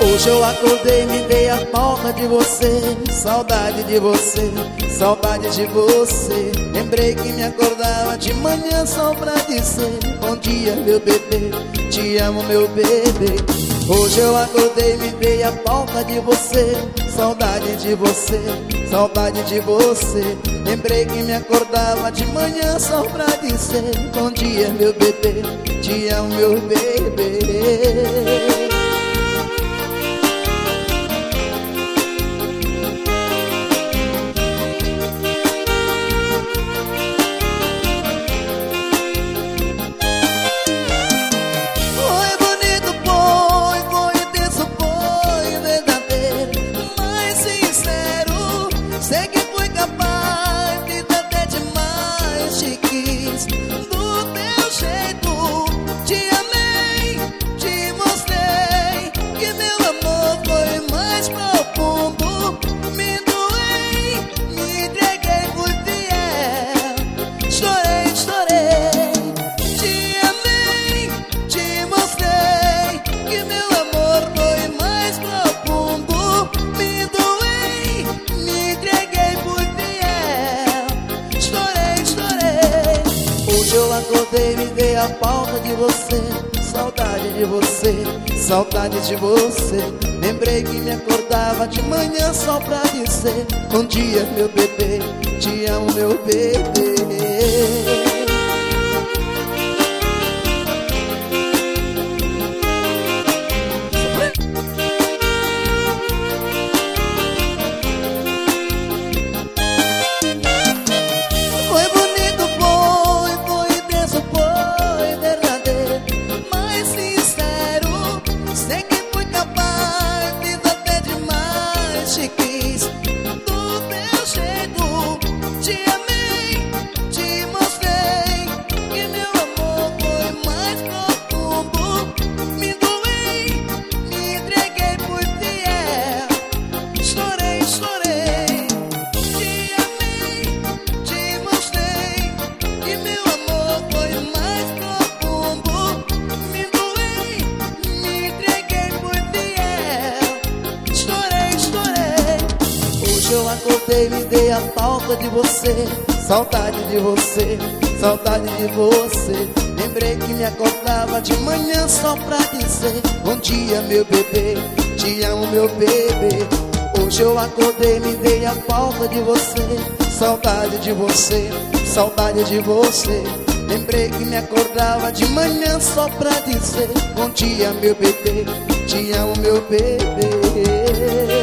Hoje eu acordei, me dei a falta de você, saudade de você, saudade de você. Lembrei que me acordava de manhã só pra dizer bom dia, meu bebê, te amo, meu bebê. Hoje eu acordei, me dei a falta de você, saudade de você, saudade de você. Lembrei que me acordava de manhã só pra dizer bom dia, meu bebê, te amo, meu bebê. Sei que fui capaz de até demais te quis. Do teu jeito te amei, te mostrei que meu amor foi mais profundo. Me doei, me entreguei, fui fiel. Chorei, chorei, te amei, te mostrei que meu amor foi mais profundo. Me doei, me entreguei, fui fiel. Chorei, chorei. Hoje eu acordei, me dei a falta de você, saudade de você, saudade de você. Lembrei que me acordava de manhã só pra dizer bom dia, meu bebê, te amo, meu bebê. Foi bonito, foi intenso, foi verdadeiro, mas sincero. Sei que fui capaz de até demais te quis. Do teu jeito te amei, te mostrei que meu amor foi mais profundo. Me doei, me entreguei, fui fiel. Chorei, chorei, te amei, te mostrei que meu amor foi mais profundo. Me doei, me entreguei, fui fiel. Chorei, chorei. Hoje eu acordei, me dei a falta de você, saudade de você, saudade de você. Lembrei que me acordava de manhã só pra dizer bom dia, meu bebê, te amo, meu bebê. Hoje eu acordei, me dei a falta de você, saudade de você, saudade de você. Lembrei que me acordava de manhã só pra dizer bom dia, meu bebê, te amo, meu bebê.